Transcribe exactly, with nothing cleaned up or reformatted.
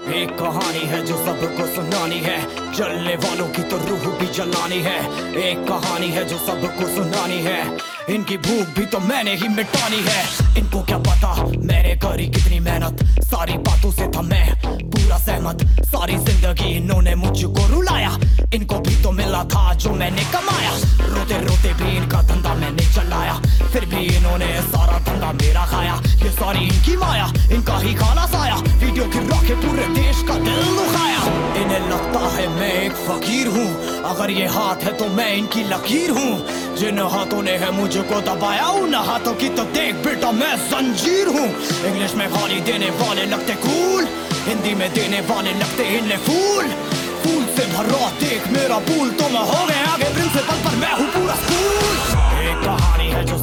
एक कहानी है जो सबको सुनानी है, जलने वालों की तो रूह भी जलानी है। एक कहानी है जो सबको सुनानी है, इनकी भूख भी तो मैंने ही मिटानी है। इनको क्या पता मैंने करी कितनी मेहनत, सारी बातों से था मैं पूरा सहमत। सारी जिंदगी इन्होंने मुझको रुलाया, इनको भी तो मिला था जो मैंने कमाया। रोते रोते भी इनका धंधा मैंने चलाया, फिर भी इन्होंने सारा धंधा मेरा खाया। ये सारी इनकी माया, इनका ही खाना साया, वीडियो गिरा के पूरे देश का दिल दुखाया। इन्हें लगता है मैं एक फकीर हूँ, अगर ये हाथ है तो मैं इनकी लकीर हूँ। जिन हाथों ने है मुझको दबाया, उन हाथों की तो देख बेटा मैं जंजीर हूँ। इंग्लिश में गाली देने वाले लगते कूल, हिंदी में देने वाले लगते इन्हें फूल। फूल से भरा देख मेरा पूल, तो मैं हो गया आगे प्रिंसिपल पर मैं हूँ पूरा स्कूल। एक कहानी है जो